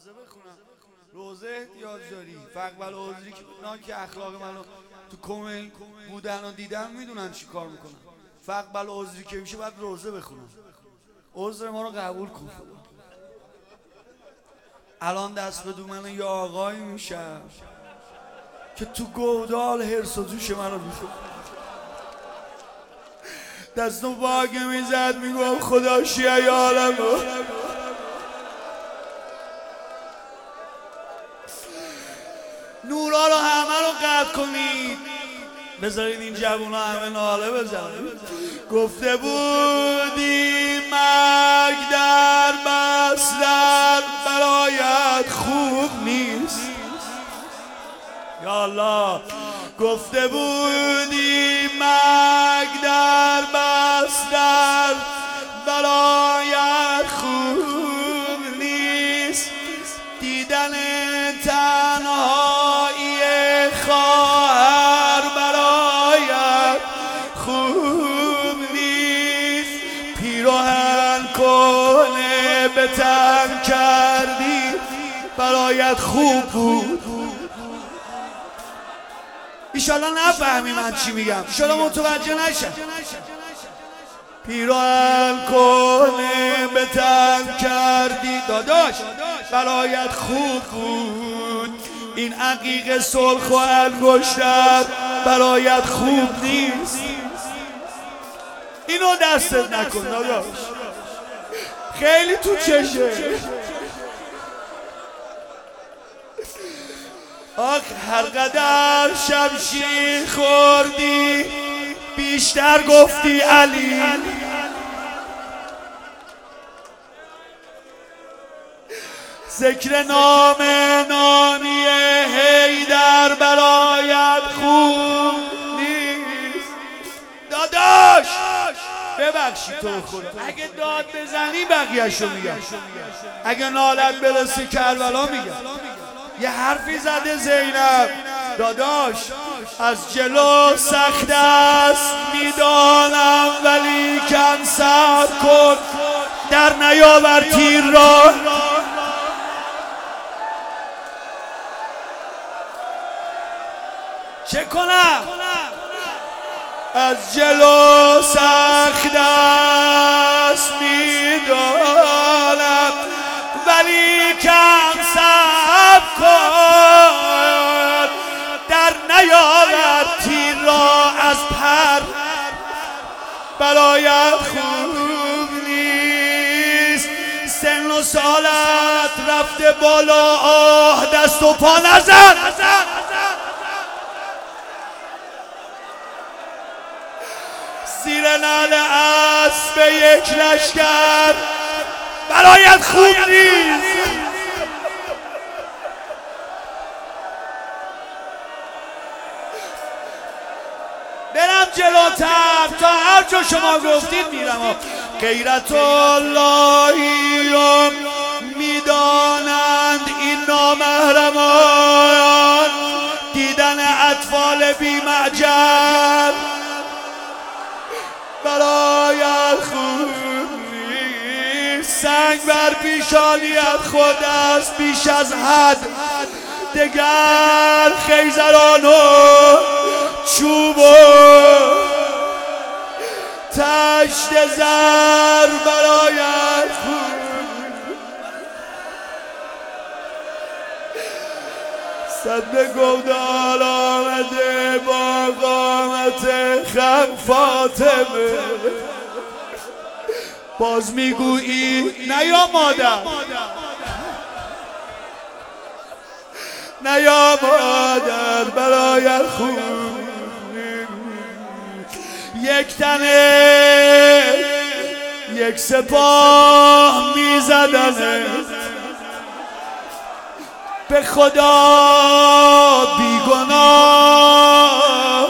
روزه احتیاج داری. فقبل عذری که اونا که اخلاق منو تو کمیل بودن و دیدن میدونن چی کار میکنن. فقبل عذری که میشه باید روزه بخونن. عذر ما رو قبول کن. الان دست به دو من یا آقایی میشم که تو گودال هرس و جوش منو میخواد، دستم باگه میزد میگم خدا شیعه عالم نورا رو همه رو قطع کنید، بذارید این جوونا همه ناله بزنن. گفته بودی مرگ در بستر برایت خوب نیست، یا الله. گفته بودی مرگ در بستر برایت خوب نیست، دیدن تنهایی خواهر برایت خوب نیست، پیراهن کنه به تن کردی برایت خوب بود. ایشالا نفهمی من چی میگم، ایشالا متوجه نشم. پیراهن کنه به تن کردی داداش برایت خوب بود، این عقیق سرخ و انگشتر برایت خوب نیست. اینو دستت نکن داداش، خیلی تو چشه. آخ هر قدر شمشیر خوردی بیشتر گفتی علی، ذکر نام نانی حیدر برایت خوب نیست. داداش ببخشی تو خدا، اگه داد بزنی بقیه‌شو میگم، اگه نالت برسی کربلا میگم. یه حرفی زده زینب داداش، از جلو سخت است میدانم ولی کن صبر کن، در نیاور تیر را. چه کنم؟ از جلو سخت است میدانم ولی کن صبر کن، در نیاور تیر را از پر برایت خوب نیست. سن و سالت رفته بالا، آه دست و پا نزن. زیر نعل اسب یک لشکر برایت خوب نیست. برم جلوتر تا هر جا شما گفتید میرم. غیرت اللهی میدانند این نامحرمان، دیدن اطفال بی معجل برایت خوب نیست. سنگ بر پیشانیت خود است بیش از حد، دگر خیزران و چوب و تشت زر برایت خوب. صد گودال آمده با قامت خم فاطمه، باز میگویی نه یا مادر، نه یا مادر برایت خوب. یک تنه یک سپاه میزدنه، به خدا بیگناه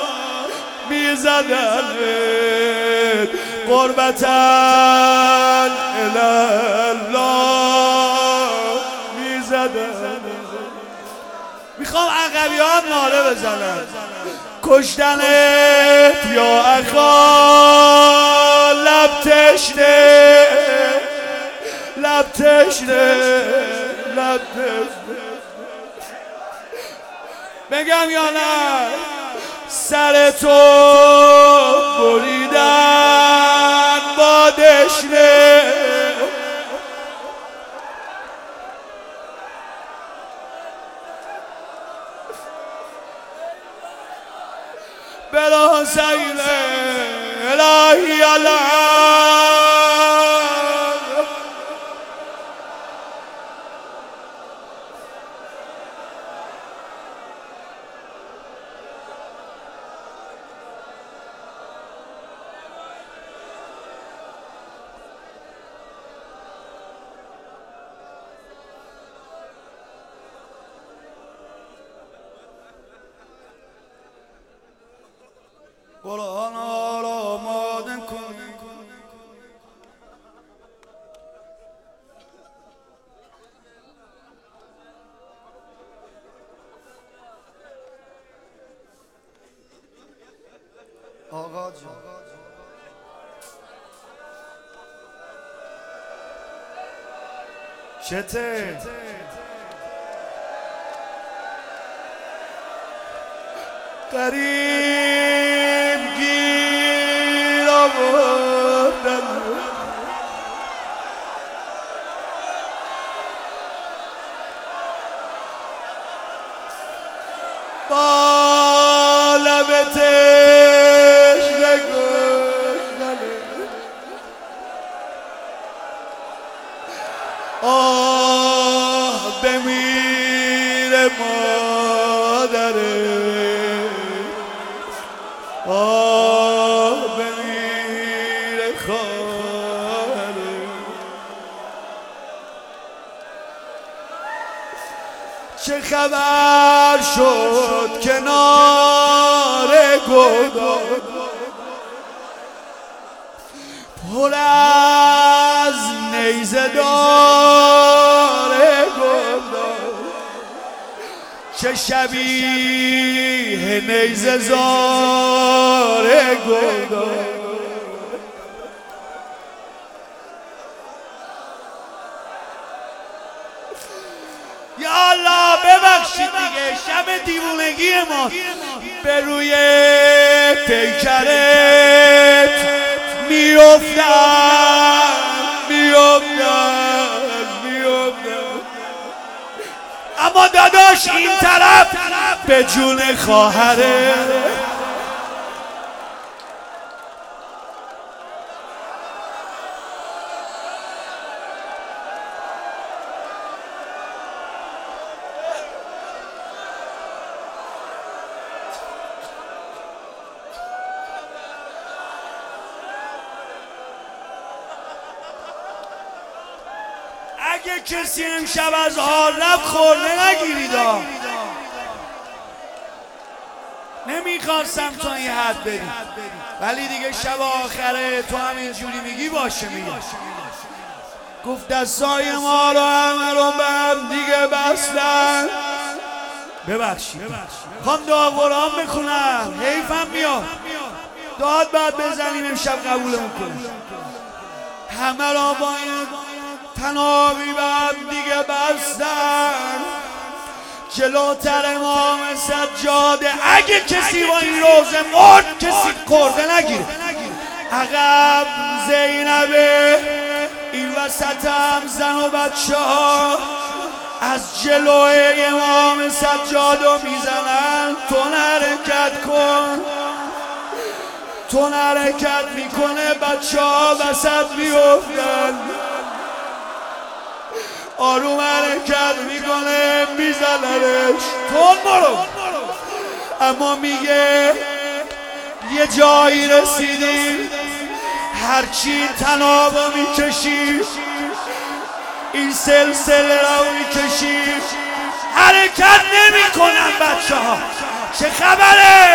میزدنه، قربتن الله میزدنه. میخوام عقبی هم ناله بزنن، کشتنت یا اخا لب تشنه، لب تشنه، لب بگم یا نه سر تو بریدن با دشنه بلا سیل الهی الله قرآن را آماده کن آقا جان چته قریب گیر آوردن با لب تشنه گفتن آه بمیره مادره آه بمیره خواهره چه خبر شد کنار گودال پر از نیزه دار گودال چه شبیه نیزه زار گودال یا الله ببخشید دیگه شب دیوونگی ما به روی پیکرت میافتم اما داداش این طرف به جون خواهره اگه کسی امشب از حال رفت خورده نگیرید نمیخواستم تا این حد بری ولی دیگه شب آخره تو هم اینجوری میگی باشه میگه گفت دستای ما رو همه رو به هم دیگه بستن ببخشید خوام دعا قرآن بخونم حیفم میاد داد بعد بزنیم امشب قبولمون کنیم همه را با این تنابی به هم دیگه بستن جلوتر امام سجاده اگه کسی با این روزه مرد کسی خورده نگیره عقب زینبه این وسط هم زن و بچه ها از جلوه امام سجادو میزنن تو حرکت کن تو حرکت میکنه بچه ها وسط میفتن آروم حرکت میکنه میزننش تون برو اما میگه یه جایی رسیدی هرچی تنابو میکشی این سلسله رو میکشی حرکت نمیکنن بچه ها چه خبره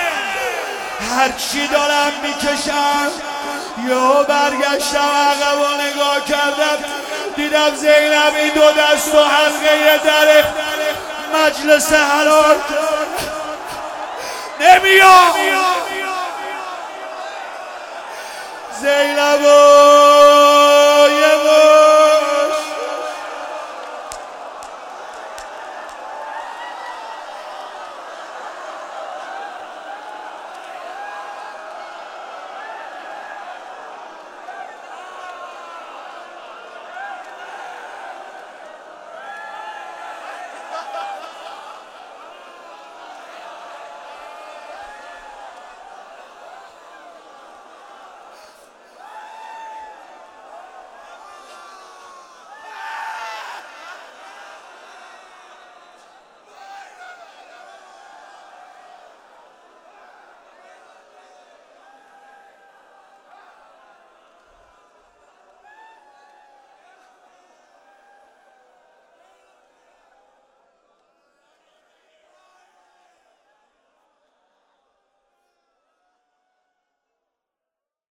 هرچی دارم میکشم یهو برگشتم عقب و نگاه کردم دیدم زینب این دو دست و حلقه در مجلس حلال نمیام زینب